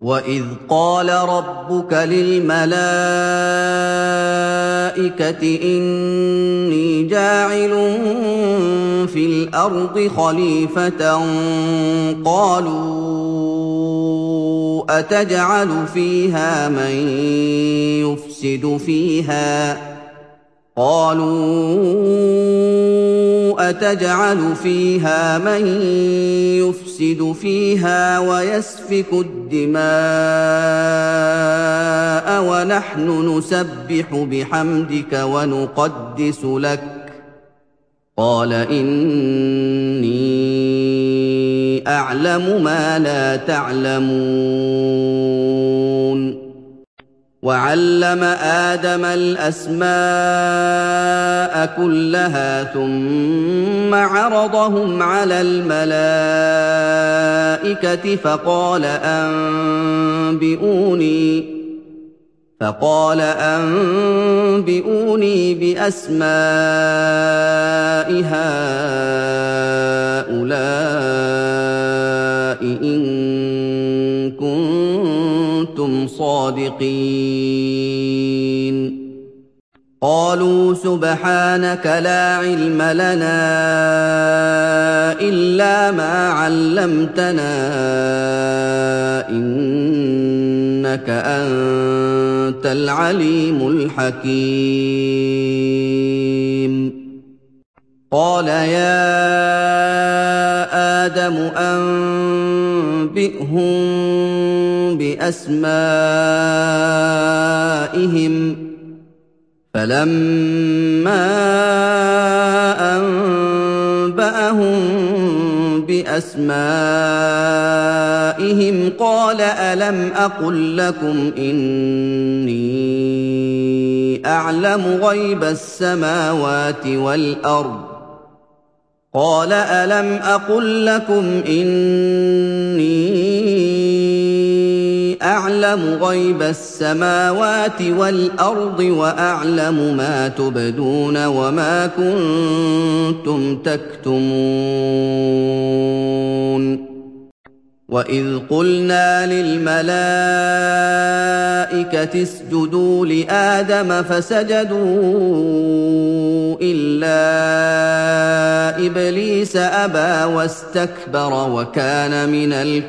وَإِذْ قَالَ رَبُّكَ لِلْمَلَائِكَةِ إِنِّي جَاعِلٌ فِي الْأَرْضِ خَلِيفَةً قَالُوا أَتَجْعَلُ فِيهَا مَن يُفْسِدُ فِيهَا وَيَسْفِكُ الدِّمَاءَ وَنَحْنُ نُسَبِّحُ بِحَمْدِكَ وَنُقَدِّسُ لَكَ ۖ قَالَ إِنِّي أَعْلَمُ مَا لَا تَعْلَمُونَ وَعَلَّمَ آدَمَ الْأَسْمَاءَ كُلَّهَا ثُمَّ عَرَضَهُمْ عَلَى الْمَلَائِكَةِ فَقَالَ أَنبِئُونِي بِأَسْمَاءِ هَٰؤُلَاءِ إِن كُنتُمْ صَادِقِينَ قَالُوا سُبْحَانَكَ لَا عِلْمَ لَنَا إِلَّا مَا عَلَّمْتَنَا إِنَّكَ أَنتَ الْعَلِيمُ الْحَكِيمُ قَالَ يَا آدَمُ أَنبِئْهُم بِأَسْمَائِهِمْ ۖ فَلَمَّا أَنبَأَهُم بِأَسْمَائِهِمْ قَالَ أَلَمْ أَقُل لَّكُمْ إِنِّي أَعْلَمُ غَيْبَ السَّمَاوَاتِ وَالْأَرْضِ وَأَعْلَمُ مَا تُبْدُونَ وَمَا كُنتُمْ تَكْتُمُونَ وَإِذْ قُلْنَا لِلْمَلَائِكَةِ اسْجُدُوا لِآدَمَ فَسَجَدُوا إِلَّا إِبْلِيسَ أَبَىٰ وَاسْتَكْبَرَ وَكَانَ مِنَ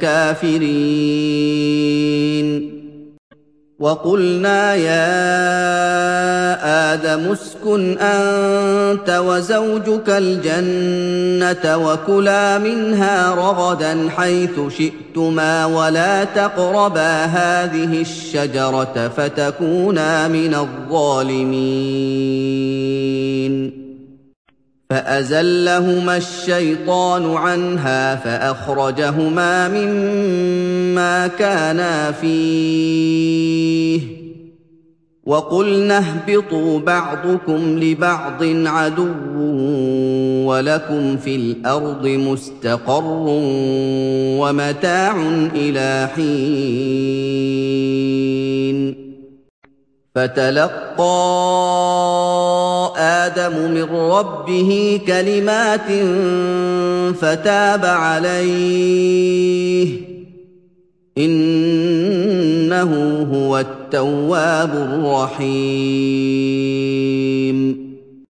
الْكَافِرِينَ وَقُلْنَا يَا آدَمُ اسْكُنْ أَنتَ وَزَوْجُكَ الْجَنَّةَ وَكُلَا مِنْهَا رَغَدًا حَيْثُ شِئْتُمَا وَلَا تَقْرَبَا هَٰذِهِ الشَّجَرَةَ فَتَكُونَا مِنَ الظَّالِمِينَ فَأَزَلَّهُمَا الشَّيْطَانُ عَنْهَا فَأَخْرَجَهُمَا مِمَّا كَانَا فِيهِ ۖ وَقُلْنَا اهْبِطُوا بَعْضُكُمْ لِبَعْضٍ عَدُوٌّ وَلَكُمْ فِي الْأَرْضِ مُسْتَقَرٌّ وَمَتَاعٌ إِلَىٰ حِينٍ فَتَلَقَّىٰ آدَمُ مِن رَّبِّهِ كَلِمَاتٍ فَتَابَ عَلَيْهِ ۚ إِنَّهُ هُوَ التَّوَّابُ الرَّحِيمُ